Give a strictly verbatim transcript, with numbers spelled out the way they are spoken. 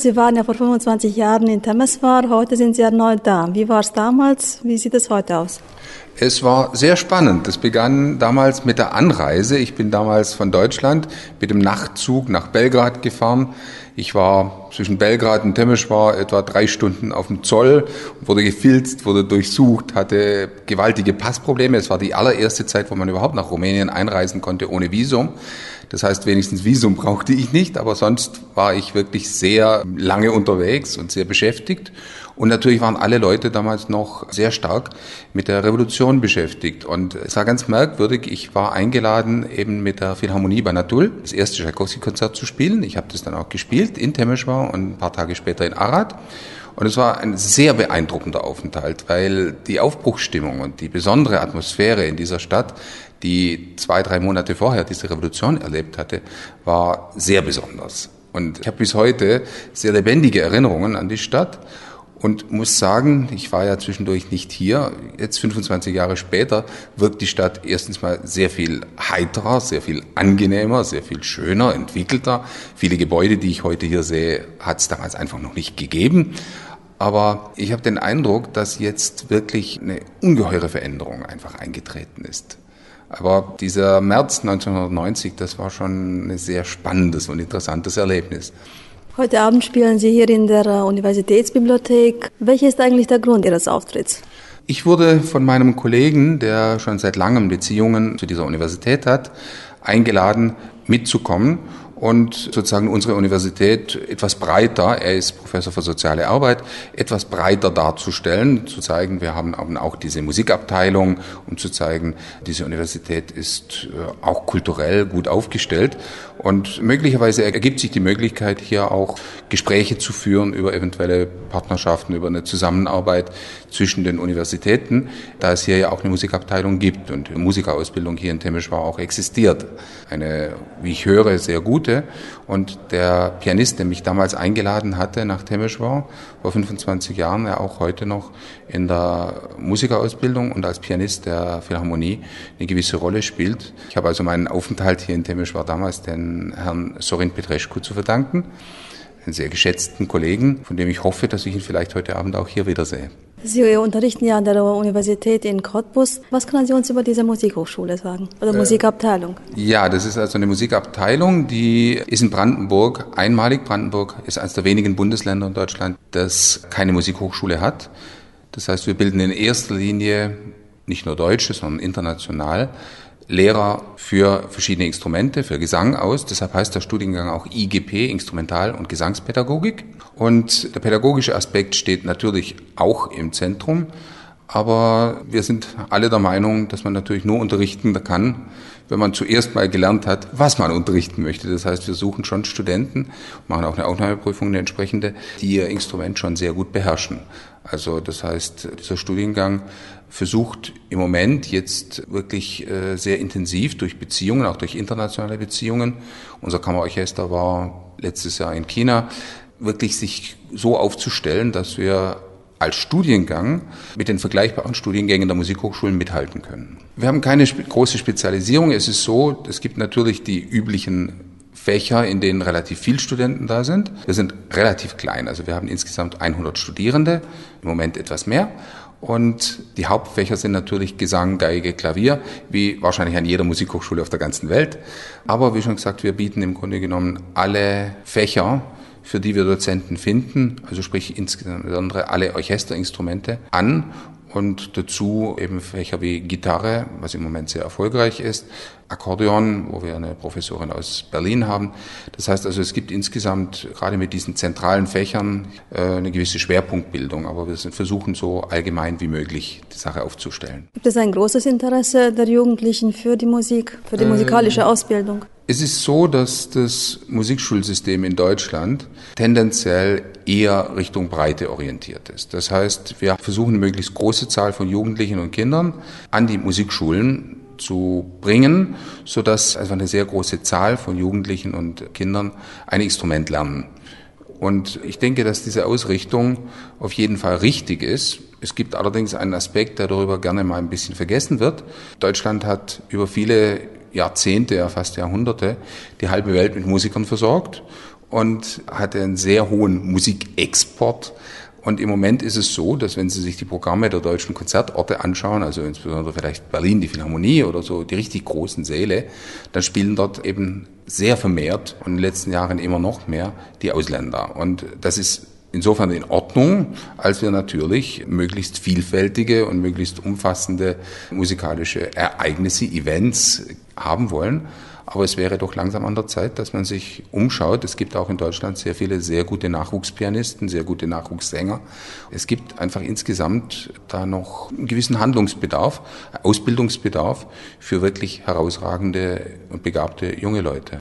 Sie waren ja vor fünfundzwanzig Jahren in Temeswar, heute sind Sie erneut da. Wie war es damals? Wie sieht es heute aus? Es war sehr spannend. Das begann damals mit der Anreise. Ich bin damals von Deutschland mit dem Nachtzug nach Belgrad gefahren. Ich war zwischen Belgrad und Temeswar etwa drei Stunden auf dem Zoll, wurde gefilzt, wurde durchsucht, hatte gewaltige Passprobleme. Es war die allererste Zeit, wo man überhaupt nach Rumänien einreisen konnte ohne Visum. Das heißt, wenigstens Visum brauchte ich nicht, aber sonst war ich wirklich sehr lange unterwegs und sehr beschäftigt. Und natürlich waren alle Leute damals noch sehr stark mit der Revolution beschäftigt. Und es war ganz merkwürdig, ich war eingeladen, eben mit der Philharmonie Banatul das erste Tschaikowski-Konzert zu spielen. Ich habe das dann auch gespielt in Temeswar und ein paar Tage später in Arad. Und es war ein sehr beeindruckender Aufenthalt, weil die Aufbruchsstimmung und die besondere Atmosphäre in dieser Stadt, die zwei, drei Monate vorher diese Revolution erlebt hatte, war sehr besonders. Und ich habe bis heute sehr lebendige Erinnerungen an die Stadt und muss sagen, ich war ja zwischendurch nicht hier, jetzt fünfundzwanzig Jahre später wirkt die Stadt erstens mal sehr viel heiterer, sehr viel angenehmer, sehr viel schöner, entwickelter. Viele Gebäude, die ich heute hier sehe, hat es damals einfach noch nicht gegeben. Aber ich habe den Eindruck, dass jetzt wirklich eine ungeheure Veränderung einfach eingetreten ist. Aber dieser März neunzehnhundertneunzig, das war schon ein sehr spannendes und interessantes Erlebnis. Heute Abend spielen Sie hier in der Universitätsbibliothek. Welcher ist eigentlich der Grund Ihres Auftritts? Ich wurde von meinem Kollegen, der schon seit langem Beziehungen zu dieser Universität hat, eingeladen, mitzukommen und sozusagen unsere Universität etwas breiter, er ist Professor für soziale Arbeit, etwas breiter darzustellen, zu zeigen, wir haben auch diese Musikabteilung, um zu zeigen, diese Universität ist auch kulturell gut aufgestellt. Und möglicherweise ergibt sich die Möglichkeit, hier auch Gespräche zu führen über eventuelle Partnerschaften, über eine Zusammenarbeit zwischen den Universitäten, da es hier ja auch eine Musikabteilung gibt und Musikerausbildung hier in Temeswar auch existiert. Eine, wie ich höre, sehr gute. Und der Pianist, der mich damals eingeladen hatte nach Temeswar, vor fünfundzwanzig Jahren, er auch heute noch in der Musikerausbildung und als Pianist der Philharmonie eine gewisse Rolle spielt. Ich habe also meinen Aufenthalt hier in Temeswar damals den Herrn Sorin Petrescu zu verdanken, einen sehr geschätzten Kollegen, von dem ich hoffe, dass ich ihn vielleicht heute Abend auch hier wiedersehe. Sie unterrichten ja an der Universität in Cottbus. Was können Sie uns über diese Musikhochschule sagen oder äh, Musikabteilung? Ja, das ist also eine Musikabteilung, die ist in Brandenburg einmalig. Brandenburg ist eines der wenigen Bundesländer in Deutschland, das keine Musikhochschule hat. Das heißt, wir bilden in erster Linie nicht nur Deutsche, sondern international Lehrer für verschiedene Instrumente, für Gesang aus. Deshalb heißt der Studiengang auch I G P, Instrumental- und Gesangspädagogik. Und der pädagogische Aspekt steht natürlich auch im Zentrum. Aber wir sind alle der Meinung, dass man natürlich nur unterrichten kann, wenn man zuerst mal gelernt hat, was man unterrichten möchte. Das heißt, wir suchen schon Studenten, machen auch eine Aufnahmeprüfung, eine entsprechende, die ihr Instrument schon sehr gut beherrschen. Also das heißt, dieser Studiengang versucht im Moment jetzt wirklich äh, sehr intensiv durch Beziehungen, auch durch internationale Beziehungen. Unser Kammerorchester war letztes Jahr in China, wirklich sich so aufzustellen, dass wir als Studiengang mit den vergleichbaren Studiengängen der Musikhochschulen mithalten können. Wir haben keine spe- große Spezialisierung. Es ist so, es gibt natürlich die üblichen Fächer, in denen relativ viele Studenten da sind. Wir sind relativ klein, also wir haben insgesamt hundert Studierende, im Moment etwas mehr. Und die Hauptfächer sind natürlich Gesang, Geige, Klavier, wie wahrscheinlich an jeder Musikhochschule auf der ganzen Welt. Aber wie schon gesagt, wir bieten im Grunde genommen alle Fächer, für die wir Dozenten finden, also sprich insbesondere alle Orchesterinstrumente an und dazu eben Fächer wie Gitarre, was im Moment sehr erfolgreich ist, Akkordeon, wo wir eine Professorin aus Berlin haben. Das heißt also, es gibt insgesamt gerade mit diesen zentralen Fächern eine gewisse Schwerpunktbildung, aber wir versuchen so allgemein wie möglich die Sache aufzustellen. Gibt es ein großes Interesse der Jugendlichen für die Musik, für die musikalische Ausbildung? Es ist so, dass das Musikschulsystem in Deutschland tendenziell eher Richtung Breite orientiert ist. Das heißt, wir versuchen eine möglichst große Zahl von Jugendlichen und Kindern an die Musikschulen zu bringen, sodass also eine sehr große Zahl von Jugendlichen und Kindern ein Instrument lernen. Und ich denke, dass diese Ausrichtung auf jeden Fall richtig ist. Es gibt allerdings einen Aspekt, der darüber gerne mal ein bisschen vergessen wird. Deutschland hat über viele Jahrzehnte, ja fast Jahrhunderte, die halbe Welt mit Musikern versorgt. und hatte einen sehr hohen Musikexport. Und im Moment ist es so, dass wenn Sie sich die Programme der deutschen Konzertorte anschauen, also insbesondere vielleicht Berlin, die Philharmonie oder so, die richtig großen Säle, dann spielen dort eben sehr vermehrt und in den letzten Jahren immer noch mehr die Ausländer. Und das ist insofern in Ordnung, als wir natürlich möglichst vielfältige und möglichst umfassende musikalische Ereignisse, Events haben wollen. Aber es wäre doch langsam an der Zeit, dass man sich umschaut. Es gibt auch in Deutschland sehr viele sehr gute Nachwuchspianisten, sehr gute Nachwuchssänger. Es gibt einfach insgesamt da noch einen gewissen Handlungsbedarf, Ausbildungsbedarf für wirklich herausragende und begabte junge Leute.